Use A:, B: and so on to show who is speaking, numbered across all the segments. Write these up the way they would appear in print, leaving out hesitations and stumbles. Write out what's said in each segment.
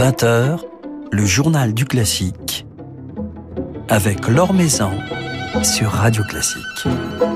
A: 20h, le journal du classique avec Laure Maison sur Radio Classique.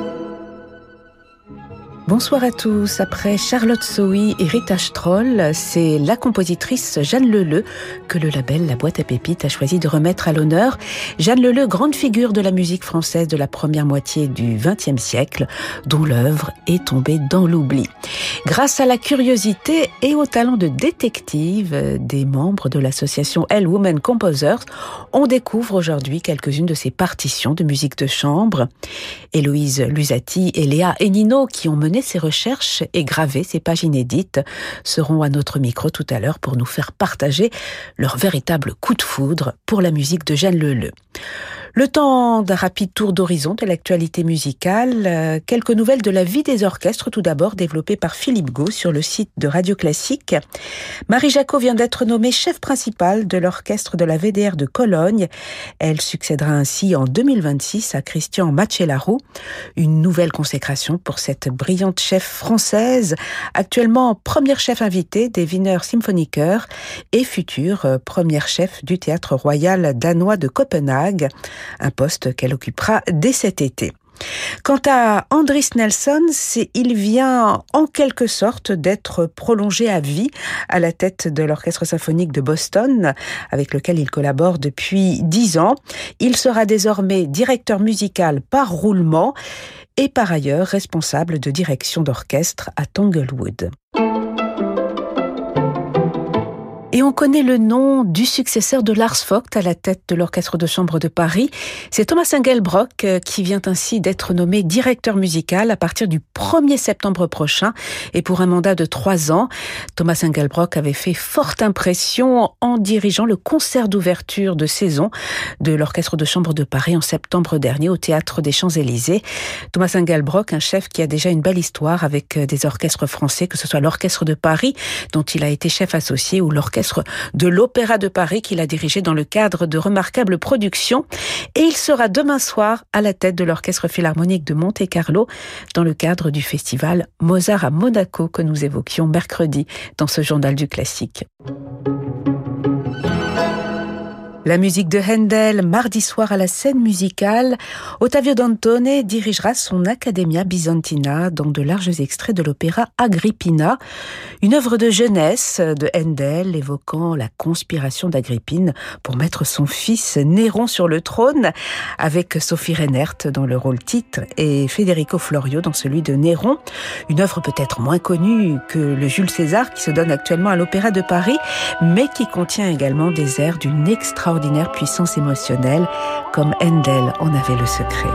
B: Bonsoir à tous. Après Charlotte Sohi et Rita Stroll, c'est la compositrice Jeanne Leleu que le label La Boîte à Pépites a choisi de remettre à l'honneur. Jeanne Leleu, grande figure de la musique française de la première moitié du XXe siècle, dont l'œuvre est tombée dans l'oubli. Grâce à la curiosité et au talent de détective des membres de l'association Elle Women Composers, on découvre aujourd'hui quelques-unes de ses partitions de musique de chambre. Héloïse Lusati et Léa Enino, qui ont mené ces recherches et gravé ces pages inédites, seront à notre micro tout à l'heure pour nous faire partager leur véritable coup de foudre pour la musique de Jeanne Leleu. Le temps d'un rapide tour d'horizon de l'actualité musicale, quelques nouvelles de la vie des orchestres, tout d'abord développées par Philippe Gau sur le site de Radio Classique. Marie Jacot vient d'être nommée chef principale de l'orchestre de la VDR de Cologne. Elle succédera ainsi en 2026 à Christian Macellaro. Une nouvelle consécration pour cette brillante chef française, actuellement première chef invitée des Wiener Symphoniker et future première chef du Théâtre Royal danois de Copenhague, un poste qu'elle occupera dès cet été. Quant à Andris Nelsons, il vient en quelque sorte d'être prolongé à vie à la tête de l'Orchestre symphonique de Boston, avec lequel il collabore depuis 10 ans. Il sera désormais directeur musical par roulement et par ailleurs responsable de direction d'orchestre à Tanglewood. Et on connaît le nom du successeur de Lars Vogt à la tête de l'Orchestre de chambre de Paris. C'est Thomas Engelbrock qui vient ainsi d'être nommé directeur musical à partir du 1er septembre prochain et pour un mandat de 3 ans. Thomas Engelbrock avait fait forte impression en dirigeant le concert d'ouverture de saison de l'Orchestre de chambre de Paris en septembre dernier au Théâtre des Champs-Élysées. Thomas Engelbrock, un chef qui a déjà une belle histoire avec des orchestres français, que ce soit l'Orchestre de Paris, dont il a été chef associé, ou l'Orchestre de l'Opéra de Paris qu'il a dirigé dans le cadre de remarquables productions. Et il sera demain soir à la tête de l'Orchestre Philharmonique de Monte-Carlo dans le cadre du festival Mozart à Monaco que nous évoquions mercredi dans ce journal du classique. La musique de Handel, mardi soir à la scène musicale. Ottavio Dantone dirigera son Accademia Bizantina dans de larges extraits de l'opéra Agrippina, une œuvre de jeunesse de Handel évoquant la conspiration d'Agrippine pour mettre son fils Néron sur le trône, avec Sophie Reinert dans le rôle titre et Federico Florio dans celui de Néron. Une œuvre peut-être moins connue que le Jules César qui se donne actuellement à l'Opéra de Paris, mais qui contient également des airs d'une extraordinaire puissance émotionnelle, comme Handel en avait le secret.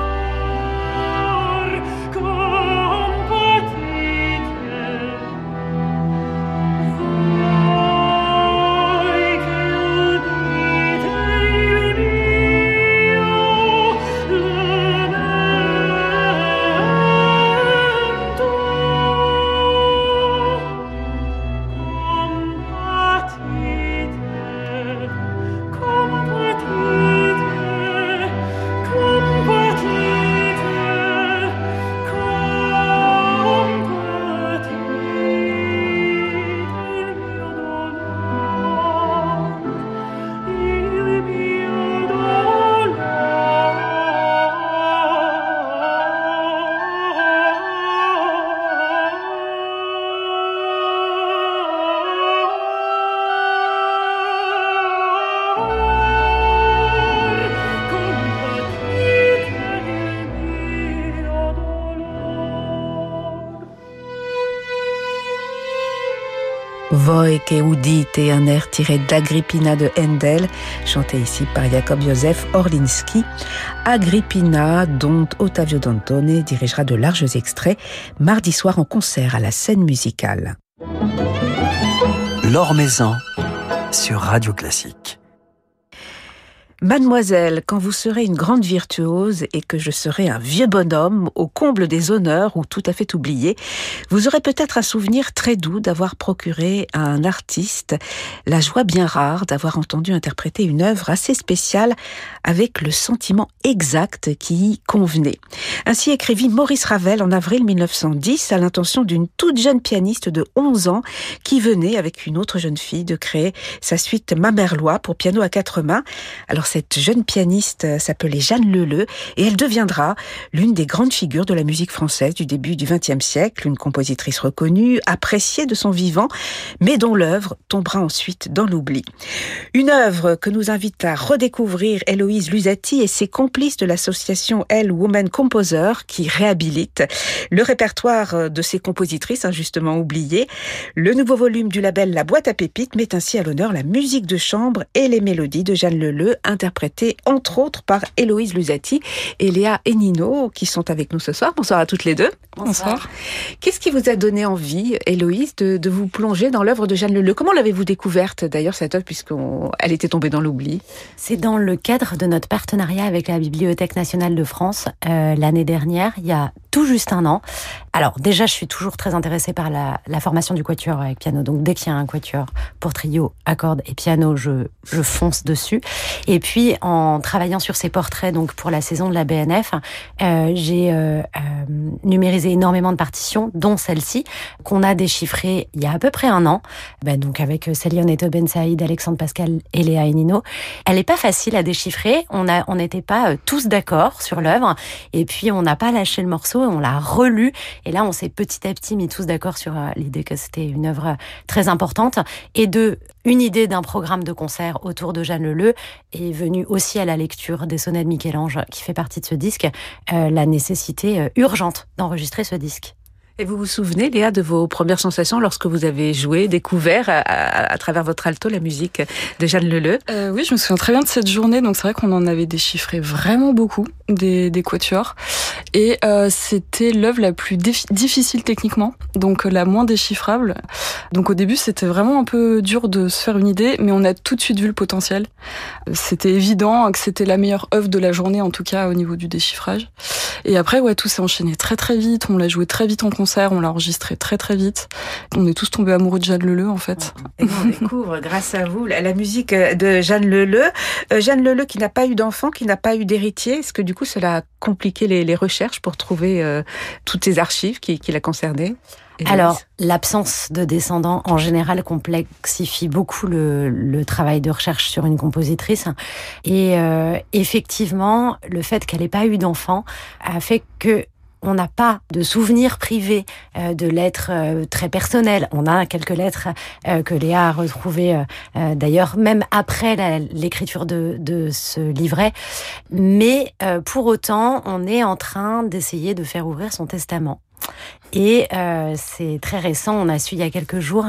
B: Voi che udite, un air tiré d'Agrippina de Handel, chanté ici par Jakob Józef Orlinski. Agrippina, dont Ottavio Dantone dirigera de larges extraits mardi soir en concert à la scène musicale.
A: Laure Maison sur Radio Classique.
B: Mademoiselle, quand vous serez une grande virtuose et que je serai un vieux bonhomme au comble des honneurs ou tout à fait oublié, vous aurez peut-être un souvenir très doux d'avoir procuré à un artiste la joie bien rare d'avoir entendu interpréter une œuvre assez spéciale avec le sentiment exact qui y convenait. Ainsi écrivit Maurice Ravel en avril 1910 à l'intention d'une toute jeune pianiste de 11 ans qui venait avec une autre jeune fille de créer sa suite Mamerlois pour piano à 4 mains. Alors cette jeune pianiste s'appelait Jeanne Leleu et elle deviendra l'une des grandes figures de la musique française du début du XXe siècle, une compositrice reconnue, appréciée de son vivant, mais dont l'œuvre tombera ensuite dans l'oubli. Une œuvre que nous invite à redécouvrir Héloïse Luzzati et ses complices de l'association Elle Women Composer qui réhabilite le répertoire de ces compositrices injustement oubliées. Le nouveau volume du label La Boîte à Pépites met ainsi à l'honneur la musique de chambre et les mélodies de Jeanne Leleu, interprétées entre autres par Héloïse Luzzati et Léa Enino qui sont avec nous ce soir. Bonsoir à toutes les deux.
C: Bonsoir.
B: Qu'est-ce qui vous a donné envie, Héloïse, de vous plonger dans l'œuvre de Jeanne Leleu? Comment l'avez-vous découverte d'ailleurs cette œuvre puisqu'elle était tombée dans l'oubli?
C: C'est dans le cadre de notre partenariat avec la Bibliothèque nationale de France l'année dernière, il y a tout juste un an. Alors déjà, je suis toujours très intéressée par la formation du quatuor avec piano. Donc dès qu'il y a un quatuor pour trio, à cordes et piano, je fonce dessus. Et puis en travaillant sur ces portraits, donc pour la saison de la BNF, j'ai numérisé énormément de partitions, dont celle-ci qu'on a déchiffrée il y a à peu près un an. Donc avec Céline Neto Ben Saïd, Alexandre Pascal et Léa Enino. Elle est pas facile à déchiffrer. On n'était pas tous d'accord sur l'œuvre. Et puis on n'a pas lâché le morceau. On l'a relu. Et là, on s'est petit à petit mis tous d'accord sur l'idée que c'était une œuvre très importante. Et une idée d'un programme de concert autour de Jeanne Leleu est venue aussi à la lecture des sonnets de Michel-Ange, qui fait partie de ce disque, la nécessité urgente d'enregistrer ce disque.
B: Et vous vous souvenez, Léa, de vos premières sensations lorsque vous avez joué, découvert à travers votre alto la musique de Jeanne Leleu?
D: Oui, je me souviens très bien de cette journée. Donc c'est vrai qu'on en avait déchiffré vraiment beaucoup des quatuors. Et c'était l'œuvre la plus difficile techniquement, donc la moins déchiffrable. Donc au début, c'était vraiment un peu dur de se faire une idée, mais on a tout de suite vu le potentiel. C'était évident que c'était la meilleure œuvre de la journée, en tout cas au niveau du déchiffrage. Et après, tout s'est enchaîné très très vite. On l'a joué très vite en concert, on l'a enregistré très très vite. On est tous tombés amoureux de Jeanne Leleu en fait.
B: Et on découvre grâce à vous la musique de Jeanne Leleu. Jeanne Leleu qui n'a pas eu d'enfant, qui n'a pas eu d'héritier. Est-ce que du coup cela a compliqué les recherches pour trouver toutes ces archives qui la concernaient?
C: Alors, l'absence de descendants, en général, complexifie beaucoup le travail de recherche sur une compositrice. Et effectivement, le fait qu'elle n'ait pas eu d'enfant a fait que on n'a pas de souvenirs privés de lettres très personnelles. On a quelques lettres que Léa a retrouvées, d'ailleurs, même après l'écriture de ce livret. Mais pour autant, on est en train d'essayer de faire ouvrir son testament. Et c'est très récent, on a su il y a quelques jours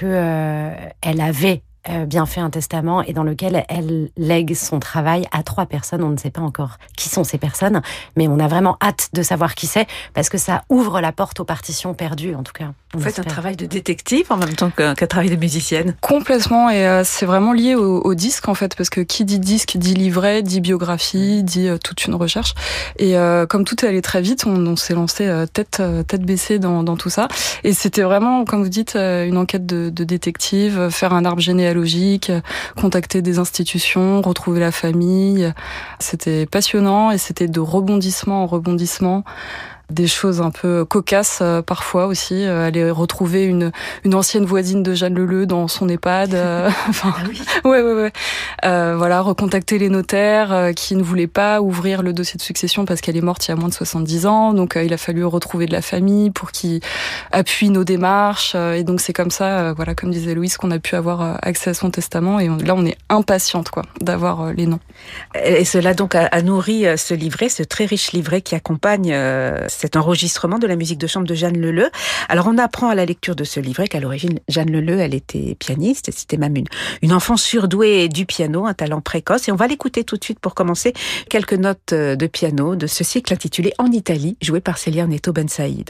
C: que elle avait bien fait un testament et dans lequel elle lègue son travail à 3 personnes. On ne sait pas encore qui sont ces personnes, mais on a vraiment hâte de savoir qui c'est parce que ça ouvre la porte aux partitions perdues, en tout cas.
B: Vous faites un travail de détective en même temps qu'un travail de musicienne.
D: Complètement, et c'est vraiment lié au disque en fait, parce que qui dit disque dit livret, dit biographie, dit toute une recherche. Et comme tout est allé très vite, on s'est lancé tête baissée dans tout ça. Et c'était vraiment, comme vous dites, une enquête de détective, faire un arbre généalogique, contacter des institutions, retrouver la famille. C'était passionnant et c'était de rebondissement en rebondissement. Des choses un peu cocasses parfois aussi, aller retrouver une ancienne voisine de Jeanne Leleu dans son EHPAD, enfin ouais. Voilà, recontacter les notaires qui ne voulaient pas ouvrir le dossier de succession parce qu'elle est morte il y a moins de 70 ans, donc il a fallu retrouver de la famille pour qu'ils appuient nos démarches, et donc c'est comme ça, voilà, comme disait Louise, qu'on a pu avoir accès à son testament, et là on est impatiente d'avoir les noms.
B: Et cela donc a nourri ce livret, ce très riche livret qui accompagne cet enregistrement de la musique de chambre de Jeanne Leleu. Alors on apprend à la lecture de ce livret qu'à l'origine, Jeanne Leleu, elle était pianiste, c'était même une enfant surdouée du piano, un talent précoce. Et on va l'écouter tout de suite pour commencer quelques notes de piano de ce cycle intitulé En Italie, joué par Célia Neto Ben Saïd.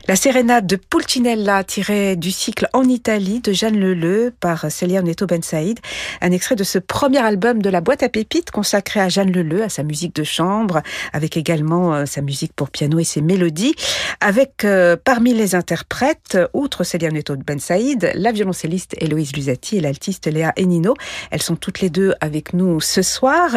B: La sérénade de Pulcinella, tirée du cycle En Italie de Jeanne Leleu par Célia Neto Ben Saïd. Un extrait de ce premier album de la boîte à pépites consacré à Jeanne Leleu, à sa musique de chambre, avec également sa musique pour piano et ses mélodies. Avec parmi les interprètes, outre Célia Neto Ben Saïd, la violoncelliste Héloïse Lusati et l'altiste Léa Enino. Elles sont toutes les deux avec nous ce soir.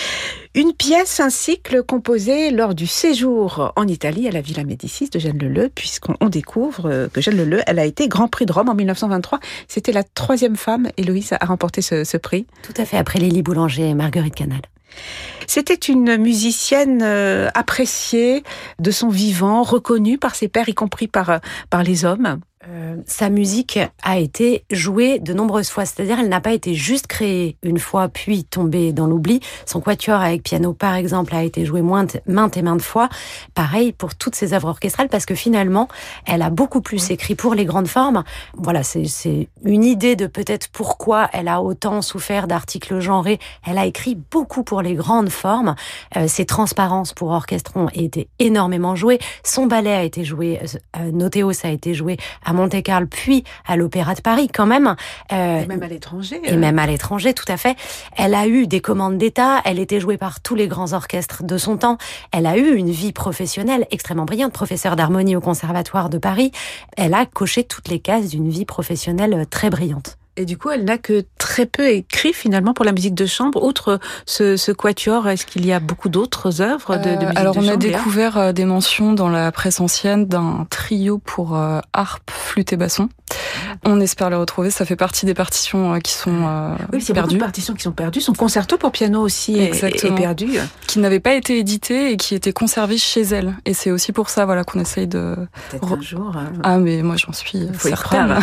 B: Une pièce, un cycle composé lors du séjour en Italie à la Villa Médicis de Jeanne Leleu, puisqu'on découvre que Jeanne Leleu, elle a été Grand Prix de Rome en 1923. C'était la 3e femme, Héloïse, à remporter ce prix.
C: Tout à fait, après Lily Boulanger et Marguerite Canal.
B: C'était une musicienne appréciée de son vivant, reconnue par ses pairs, y compris par les hommes.
C: Sa musique a été jouée de nombreuses fois, c'est-à-dire elle n'a pas été juste créée une fois puis tombée dans l'oubli. Son quatuor avec piano, par exemple, a été joué maintes et maintes fois. Pareil pour toutes ses œuvres orchestrales, parce que finalement, elle a beaucoup plus écrit pour les grandes formes. Voilà, c'est une idée de peut-être pourquoi elle a autant souffert d'articles genrés. Elle a écrit beaucoup pour les grandes formes. Ses transparences pour orchestre ont été énormément jouées. Son ballet a été joué, Noteos a été joué à Monte-Carlo, puis à l'Opéra de Paris quand même.
B: Et même à l'étranger.
C: Et même à l'étranger, tout à fait. Elle a eu des commandes d'État, elle était jouée par tous les grands orchestres de son temps. Elle a eu une vie professionnelle extrêmement brillante, professeure d'harmonie au Conservatoire de Paris. Elle a coché toutes les cases d'une vie professionnelle très brillante.
B: Et du coup, elle n'a que très peu écrit finalement pour la musique de chambre. Outre ce quatuor, est-ce qu'il y a beaucoup d'autres œuvres de musique de chambre?
D: Alors on a découvert des mentions dans la presse ancienne d'un trio pour harpe, flûte et basson. On espère les retrouver. Ça fait partie des partitions qui sont
B: oui, c'est
D: perdues.
B: Beaucoup de partitions qui sont perdues. Son concerto pour piano aussi est perdu.
D: Qui n'avait pas été édité et qui était conservé chez elle. Et c'est aussi pour ça, voilà, qu'on essaye de.
B: Peut-être un jour.
D: Ah mais moi j'en suis certaine.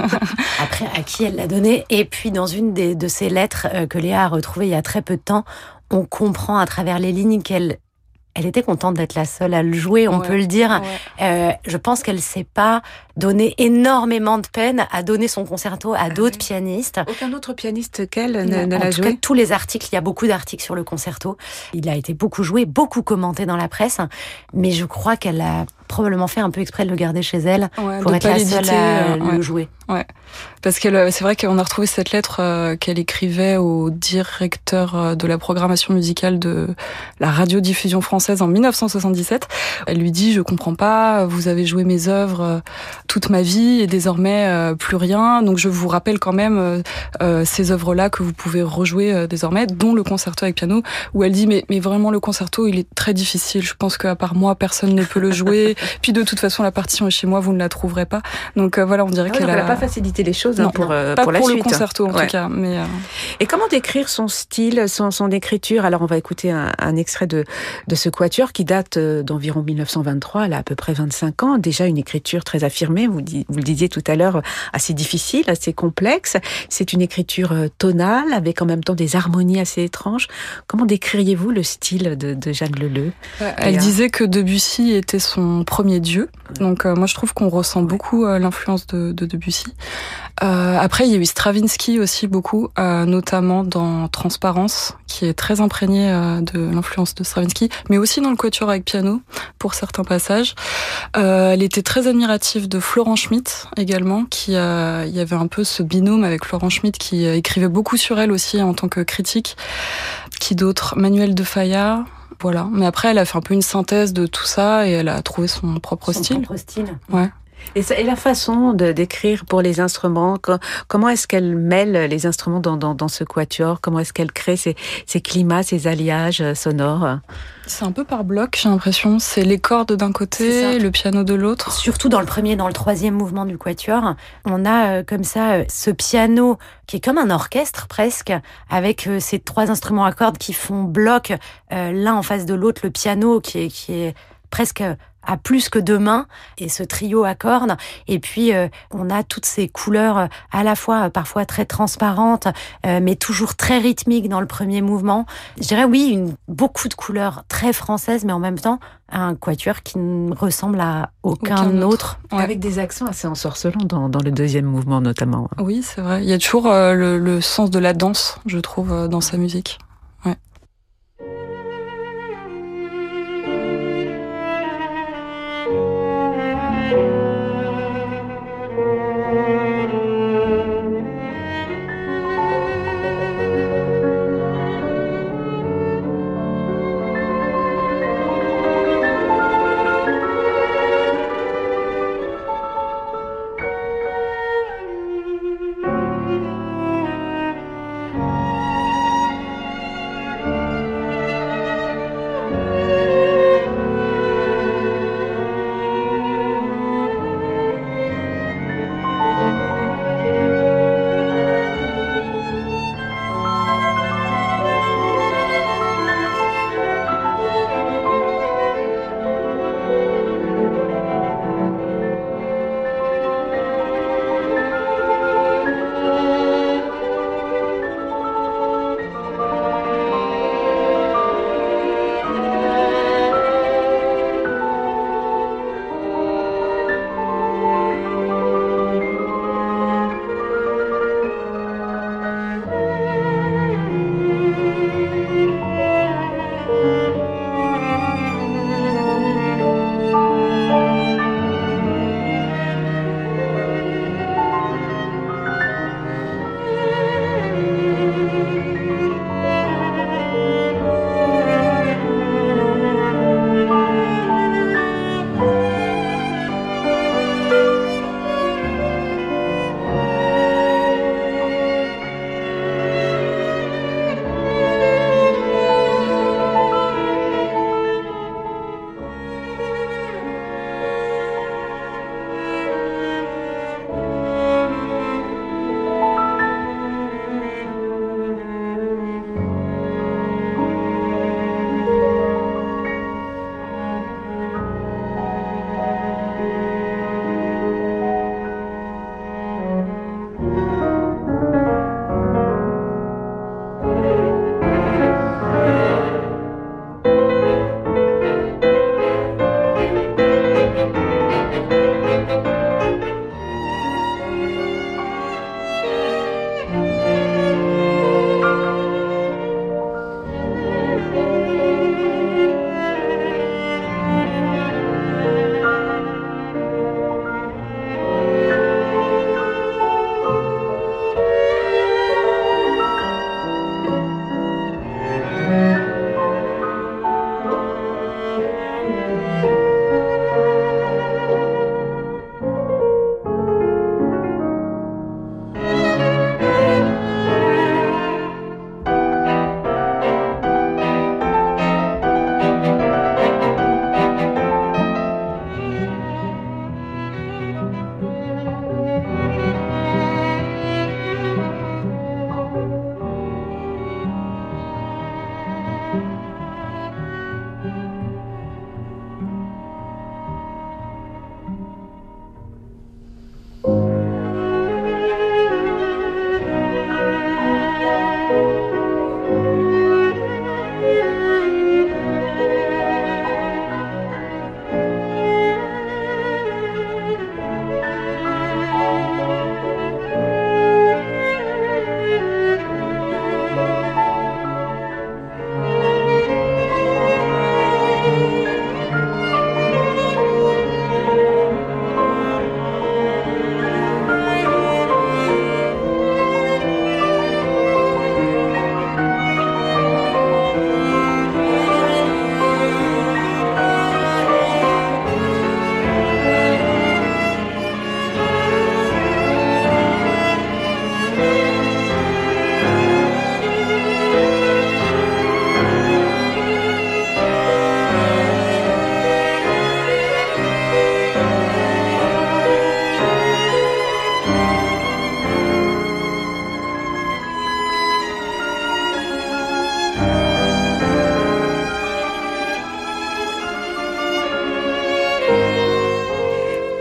C: Après, à qui elle l'a donné? Et puis dans une de ses lettres que Léa a retrouvées il y a très peu de temps, on comprend à travers les lignes qu'elle était contente d'être la seule à le jouer, on peut le dire. Ouais. Je pense qu'elle s'est pas donné énormément de peine à donner son concerto à d'autres pianistes.
B: Aucun autre pianiste qu'elle ne l'a joué.
C: En tout cas, tous les articles, il y a beaucoup d'articles sur le concerto. Il a été beaucoup joué, beaucoup commenté dans la presse, mais je crois qu'elle a probablement fait un peu exprès de le garder chez elle pour être la seule à le jouer.
D: Ouais, parce que c'est vrai qu'on a retrouvé cette lettre qu'elle écrivait au directeur de la programmation musicale de la radiodiffusion française en 1977. Elle lui dit: je comprends pas, vous avez joué mes œuvres toute ma vie et désormais plus rien, donc je vous rappelle quand même ces œuvres-là que vous pouvez rejouer désormais, dont le concerto avec piano, où elle dit mais vraiment le concerto il est très difficile, je pense qu'à part moi personne ne peut le jouer, puis de toute façon la partition est chez moi, vous ne la trouverez pas, donc voilà, on dirait qu'elle
B: n'a pas facilité les choses
D: non,
B: pour
D: pas
B: la
D: pour
B: suite.
D: Le concerto en tout cas. Mais
B: Et comment décrire son style, son écriture? Alors on va écouter un extrait de ce quatuor qui date d'environ 1923, elle a à peu près 25 ans, déjà une écriture très affirmée, vous le disiez tout à l'heure, assez difficile, assez complexe. C'est une écriture tonale avec en même temps des harmonies assez étranges. Comment décririez-vous le style de Jeanne Leleu?
D: Elle disait que Debussy était son premier dieu, donc moi je trouve qu'on ressent beaucoup l'influence de Debussy. Après il y a eu Stravinsky aussi beaucoup, notamment dans Transparence, qui est très imprégné de l'influence de Stravinsky, mais aussi dans le quatuor avec piano pour certains passages. Elle était très admirative de Florent Schmitt également, il y avait un peu ce binôme avec Florent Schmitt qui écrivait beaucoup sur elle aussi en tant que critique. Qui d'autre? Manuel de Falla. Voilà. Mais après, elle a fait un peu une synthèse de tout ça et elle a trouvé son propre style. Ouais.
B: Et la façon d'écrire pour les instruments, comment est-ce qu'elle mêle les instruments dans ce quatuor? Comment est-ce qu'elle crée ces climats, ces alliages sonores?
D: C'est un peu par bloc, j'ai l'impression. C'est les cordes d'un côté, le piano de l'autre.
C: Surtout dans le premier, dans le troisième mouvement du quatuor, on a comme ça ce piano qui est comme un orchestre presque, avec ces 3 instruments à cordes qui font bloc l'un en face de l'autre, le piano qui est presque à plus que 2 mains, et ce trio à cordes. Et puis, on a toutes ces couleurs à la fois parfois très transparentes, mais toujours très rythmiques dans le premier mouvement. Je dirais, oui, beaucoup de couleurs très françaises, mais en même temps, un quatuor qui ne ressemble à aucun autre.
B: Ouais. Avec des accents assez ensorcelants dans le deuxième mouvement, notamment.
D: Oui, c'est vrai. Il y a toujours le sens de la danse, je trouve, dans sa musique. Ouais.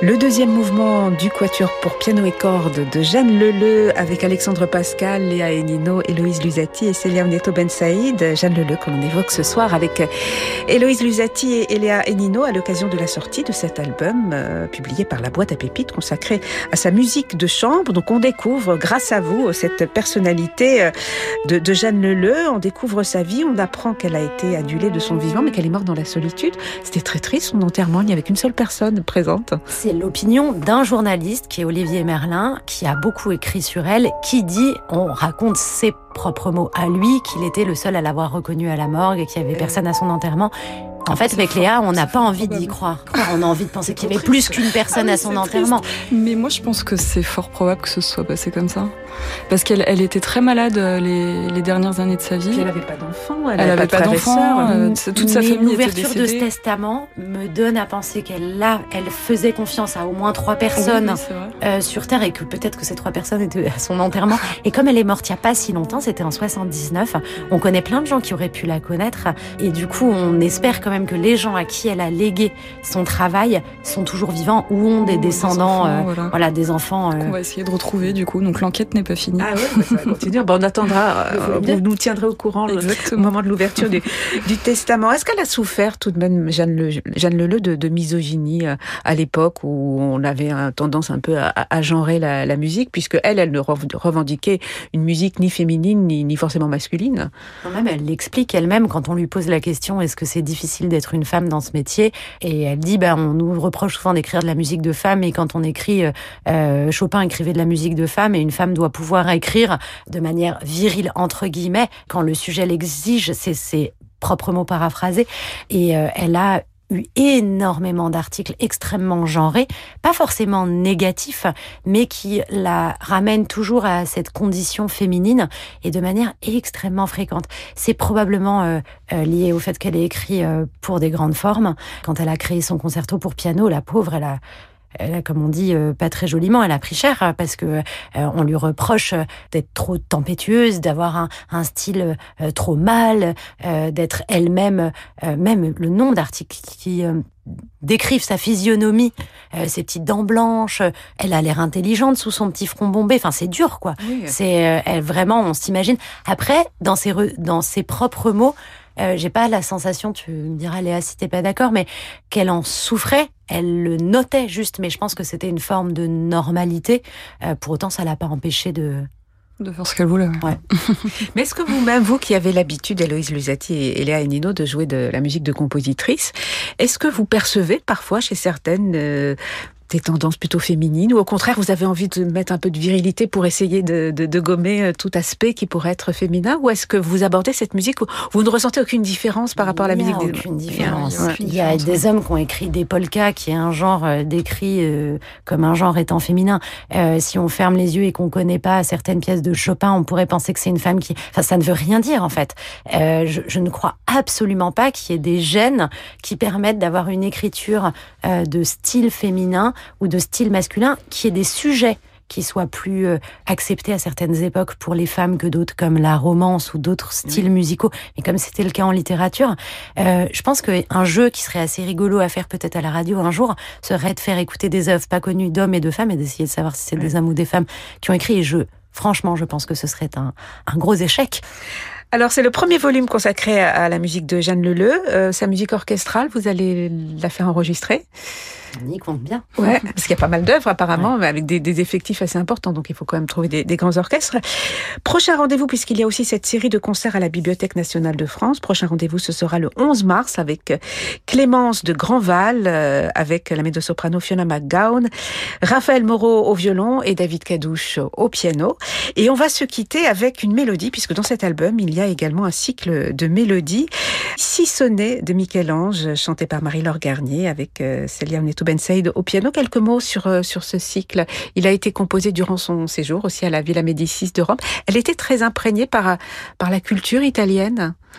B: Le deuxième mouvement du quatuor pour piano et cordes de Jeanne Leleu avec Alexandre Pascal, Léa Hénino, Héloïse Lusati et Célia Oneto Bensaïd. Jeanne Leleu que l'on évoque ce soir avec Héloïse Lusati et Léa Hénino à l'occasion de la sortie de cet album publié par la Boîte à Pépites consacré à sa musique de chambre. Donc on découvre grâce à vous cette personnalité de Jeanne Leleu. On découvre sa vie, on apprend qu'elle a été adulée de son vivant mais qu'elle est morte dans la solitude. C'était très triste son enterrement, il n'y avait qu'une seule personne présente.
C: C'est l'opinion d'un journaliste qui est Olivier Merlin, qui a beaucoup écrit sur elle, qui dit, on raconte ses propres mots à lui, qu'il était le seul à l'avoir reconnue à la morgue et qu'il n'y avait personne à son enterrement. En fait, avec Léa, on n'a pas envie d'y croire. On a envie de penser qu'il y avait plus qu'une personne à son enterrement.
D: Mais moi, je pense que c'est fort probable que ce soit passé comme ça. Parce qu'elle était très malade les dernières années de sa vie.
B: Puis elle n'avait pas d'enfant.
D: Elle n'avait pas d'enfant. Toute sa famille était décédée.
C: L'ouverture de ce testament me donne à penser qu'elle faisait confiance à au moins 3 personnes sur Terre et que peut-être que ces 3 personnes étaient à son enterrement. Et comme elle est morte il n'y a pas si longtemps, c'était en 79, on connaît plein de gens qui auraient pu la connaître. Et du coup, on espère quand même que les gens à qui elle a légué son travail sont toujours vivants ou ont des descendants, des enfants.
D: On va essayer de retrouver du coup. Donc l'enquête n'est pas finie.
B: Ah ouais, ça va continuer. On attendra. Vous nous tiendrez au courant au moment de l'ouverture du testament. Est-ce qu'elle a souffert tout de même, Jeanne Leleu, de misogynie à l'époque où on avait tendance un peu à genrer la musique, puisque elle ne revendiquait une musique ni féminine ni forcément masculine.
C: Même elle l'explique elle-même quand on lui pose la question est-ce que c'est difficile d'être une femme dans ce métier, et elle dit on nous reproche souvent d'écrire de la musique de femme, et quand on écrit Chopin écrivait de la musique de femme, et une femme doit pouvoir écrire de manière virile entre guillemets quand le sujet l'exige, c'est ses propres mots paraphrasés, et elle a eu énormément d'articles extrêmement genrés, pas forcément négatifs, mais qui la ramènent toujours à cette condition féminine et de manière extrêmement fréquente. C'est probablement lié au fait qu'elle ait écrit pour des grandes formes. Quand elle a créé son concerto pour piano, la pauvre, elle a, comme on dit pas très joliment, elle a pris cher parce que on lui reproche d'être trop tempétueuse, d'avoir un style trop mâle, d'être elle-même, même le nombre d'articles qui décrivent sa physionomie, ses petites dents blanches, elle a l'air intelligente sous son petit front bombé, enfin c'est dur quoi. Oui. C'est elle, vraiment, on s'imagine. Après, dans ses propres mots, j'ai pas la sensation, tu me diras Léa si t'es pas d'accord, mais qu'elle en souffrait. Elle le notait juste, mais je pense que c'était une forme de normalité. Pour autant, ça l'a pas empêché de
D: faire ce qu'elle voulait.
C: Ouais.
B: Mais est-ce que vous-même, vous qui avez l'habitude, Héloïse Lusati et Léa Hénino, de jouer de la musique de compositrice, est-ce que vous percevez parfois chez certaines des tendances plutôt féminines, ou au contraire vous avez envie de mettre un peu de virilité pour essayer de gommer tout aspect qui pourrait être féminin, ou est-ce que vous abordez cette musique où vous ne ressentez aucune différence par rapport à la musique?
C: Aucune différence. Il y a des hommes qui ont écrit des polkas, qui est un genre décrit comme un genre étant féminin. Si on ferme les yeux et qu'on connaît pas certaines pièces de Chopin, on pourrait penser que c'est une femme qui... Enfin, ça ne veut rien dire en fait. Je ne crois absolument pas qu'il y ait des gènes qui permettent d'avoir une écriture de style féminin ou de style masculin, qui est des sujets qui soient plus acceptés à certaines époques pour les femmes que d'autres, comme la romance ou d'autres styles musicaux. Mais comme c'était le cas en littérature, je pense qu'un jeu qui serait assez rigolo à faire peut-être à la radio un jour serait de faire écouter des œuvres pas connues d'hommes et de femmes et d'essayer de savoir si c'est des hommes ou des femmes qui ont écrit. Et franchement, je pense que ce serait un gros échec.
B: Alors, c'est le premier volume consacré à la musique de Jeanne Leleu. Sa musique orchestrale, vous allez la faire enregistrer?
C: On y compte bien.
B: Ouais, parce qu'il y a pas mal d'œuvres apparemment, mais avec des effectifs assez importants, donc il faut quand même trouver des grands orchestres. Prochain rendez-vous, puisqu'il y a aussi cette série de concerts à la Bibliothèque nationale de France. Prochain rendez-vous, ce sera le 11 mars avec Clémence de Grandval, avec la mezzo-soprano Fiona McGowan, Raphaël Moreau au violon et David Cadouche au piano. Et on va se quitter avec une mélodie, puisque dans cet album, il y a également un cycle de mélodies. 6 sonnets de Michel-Ange, chantés par Marie-Laure Garnier, avec Célia Oneto Bensaïd au piano. Quelques mots sur ce cycle. Il a été composé durant son séjour aussi à la Villa Médicis de Rome. Elle était très imprégnée par la culture italienne.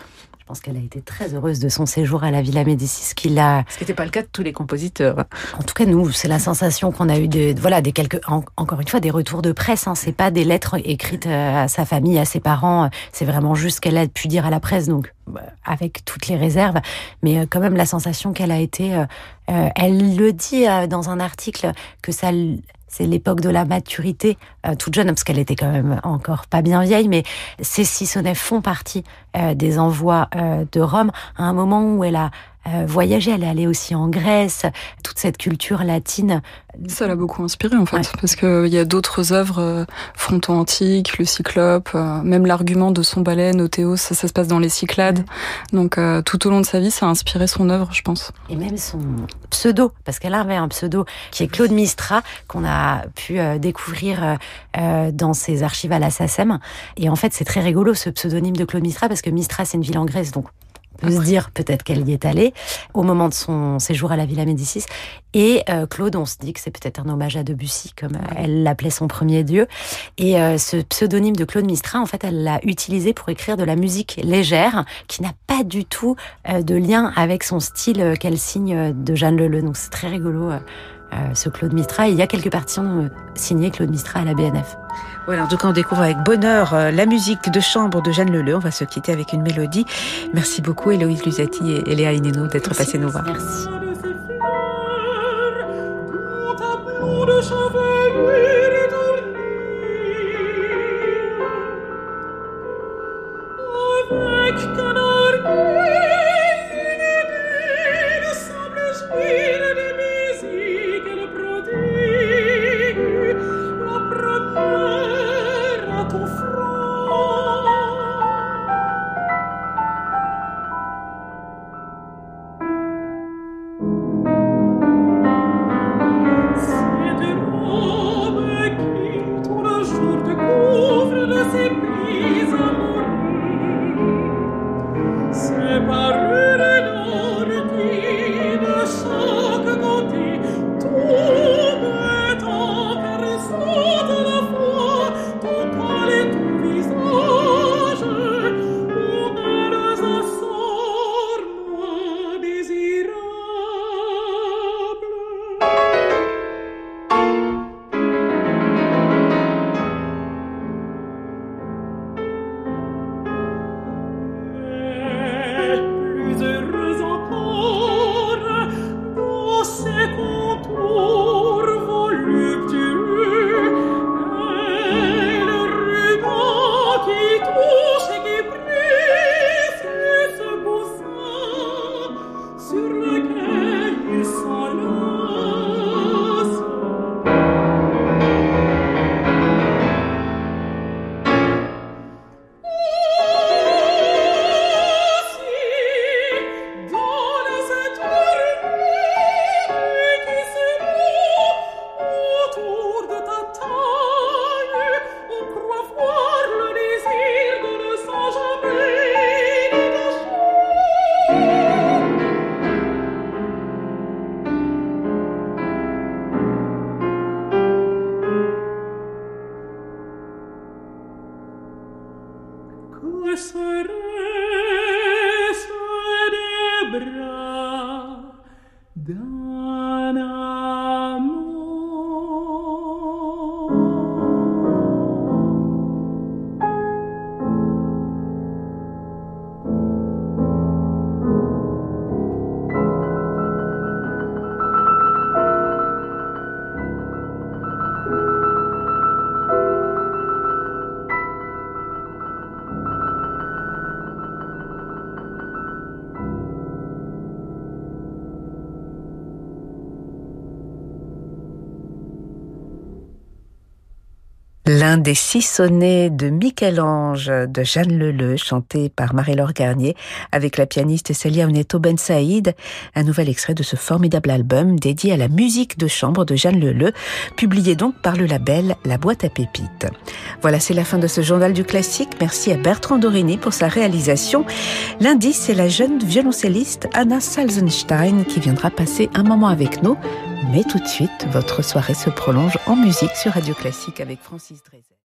C: pense qu'elle a été très heureuse de son séjour à la Villa Médicis, ce qui n'était
B: pas le cas de tous les compositeurs.
C: En tout cas, nous, c'est la sensation qu'on a eu encore une fois, des retours de presse. C'est pas des lettres écrites à sa famille, à ses parents. C'est vraiment juste ce qu'elle a pu dire à la presse, donc avec toutes les réserves. Mais quand même, la sensation qu'elle a été... elle le dit dans un article que c'est l'époque de la maturité, toute jeune, parce qu'elle était quand même encore pas bien vieille, mais ces 6 sonnets font partie des envois de Rome, à un moment où elle a voyagé, elle est allée aussi en Grèce, toute cette culture latine.
D: Ça l'a beaucoup inspirée, en fait, parce qu'il y a d'autres œuvres, Fronton antique, le Cyclope, même l'argument de son ballet, Nothéos, ça se passe dans les Cyclades. Donc, tout au long de sa vie, ça a inspiré son œuvre, je pense.
C: Et même son pseudo, parce qu'elle avait un pseudo qui est Claude Mistral, qu'on a pu découvrir dans ses archives à la SACEM. Et en fait, c'est très rigolo, ce pseudonyme de Claude Mistral, parce que Mistral, c'est une ville en Grèce, donc on peut se dire peut-être qu'elle y est allée au moment de son séjour à la Villa Médicis. Et Claude, on se dit que c'est peut-être un hommage à Debussy, comme elle l'appelait son premier dieu. Et ce pseudonyme de Claude Mistral, en fait, elle l'a utilisé pour écrire de la musique légère, qui n'a pas du tout de lien avec son style qu'elle signe de Jeanne Leleu. Donc c'est très rigolo, ce Claude Mistral. Il y a quelques partitions signées Claude Mistral à la BNF.
B: Voilà, en tout cas, on découvre avec bonheur la musique de chambre de Jeanne Leleu. On va se quitter avec une mélodie. Merci beaucoup, Héloïse Lusati et Léa Inéno, d'être passées nous voir.
C: Merci.
B: L'un des 6 sonnets de Michel-Ange de Jeanne Leleu, chanté par Marie-Laure Garnier, avec la pianiste Célia Oneto Ben Saïd, un nouvel extrait de ce formidable album dédié à la musique de chambre de Jeanne Leleu, publié donc par le label La Boîte à Pépites. Voilà, c'est la fin de ce journal du classique. Merci à Bertrand Dorini pour sa réalisation. Lundi, c'est la jeune violoncelliste Anna Salzenstein qui viendra passer un moment avec nous. Mais tout de suite, votre soirée se prolonge en musique sur Radio Classique avec Francis Drezel.